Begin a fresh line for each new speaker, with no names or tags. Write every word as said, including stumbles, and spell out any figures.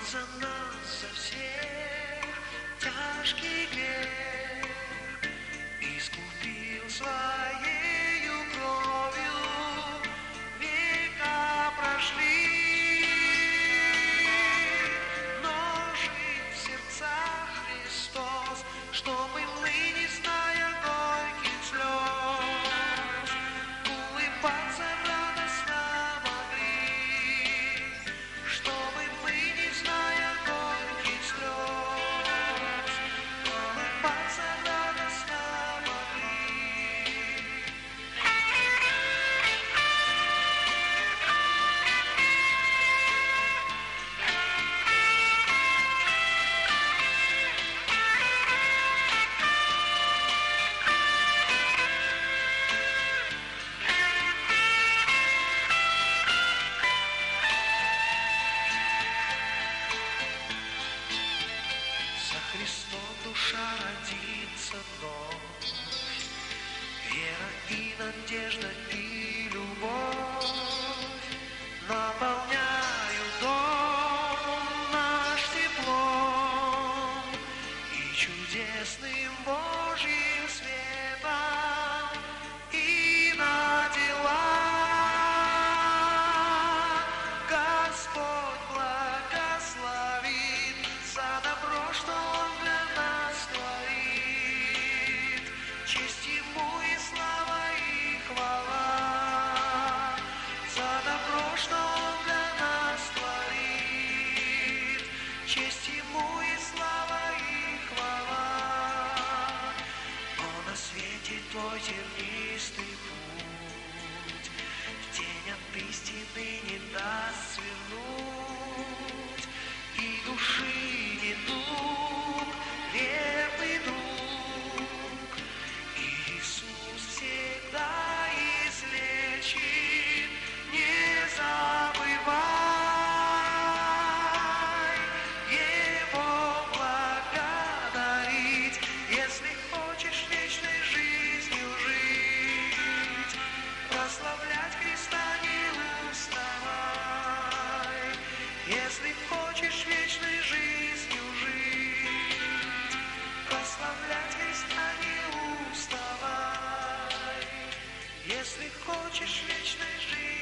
за нас, за всех тяжкий грех искупил своею кровью, века прошли, но жив в сердцах Христос, чтобы мы, не зная горьких слез, улыбаться радостно могли, чтобы мы, не зная горьких слез, улыбаться радостно могли. За Христом душа родится вновь, вера и надежда и любовь наполняют дом наш теплом и чудесным Божьим светом, и на дела Господь благословит за добро, что Он для нас творит. Честь Ему и слава и хвала за добро, что Он для нас творит. Честь Ему и слава и хвала. Он осветит твой тернистый путь, в тень от истины не даст свернуть, и души недуг, верный друг. Иисус всегда излечит, не забывай Его благодарить, если хочешь вечной жизнью жить, прославлять Христа не уставай. Если хочешь вечной жизнью жить, прославлять Христа не уставай. Если хочешь вечной жизнью